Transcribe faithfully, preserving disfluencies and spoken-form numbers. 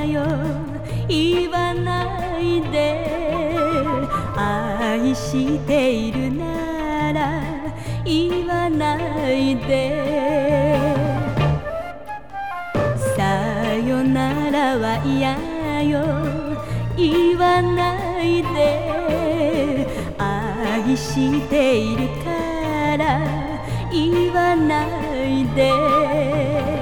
よ言わないで、愛しているなら言わないで、さよならは嫌よ言わないで、愛しているから言わないで。